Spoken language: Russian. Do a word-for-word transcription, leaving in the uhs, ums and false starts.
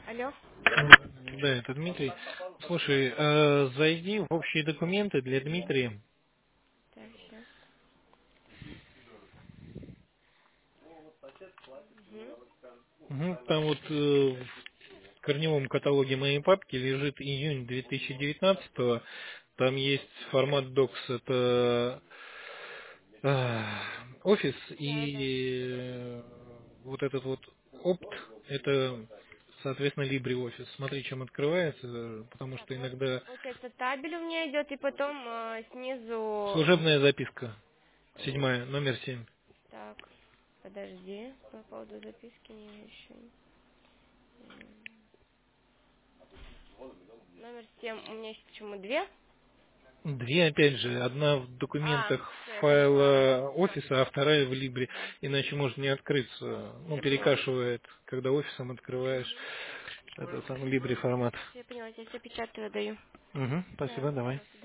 Алло. Да, это Дмитрий. Слушай, э, зайди в общие документы для Дмитрия. Так, сейчас. Угу. Мгм. Там вот э, в корневом каталоге моей папки лежит июнь две тысячи девятнадцатого. Там есть формат Docs, это э, офис, Да, да. и э, вот этот вот опт, это, соответственно, LibreOffice. Смотри, чем открывается, э, потому Так, что вот иногда получается табель у меня идет, и потом э, снизу. служебная записка, седьмая, номер семь. Так, подожди, по поводу записки не еще. Номер семь у меня есть почему две? Две, опять же, одна в А, документах все, я поняла. файла офиса, а вторая в Либре, Да. иначе может не открыться. Ну, Я поняла. перекашивает, когда офисом открываешь Угу. этот самый Либре формат. Я поняла, я все печатаю, даю. Угу, Да, спасибо, давай. хорошо.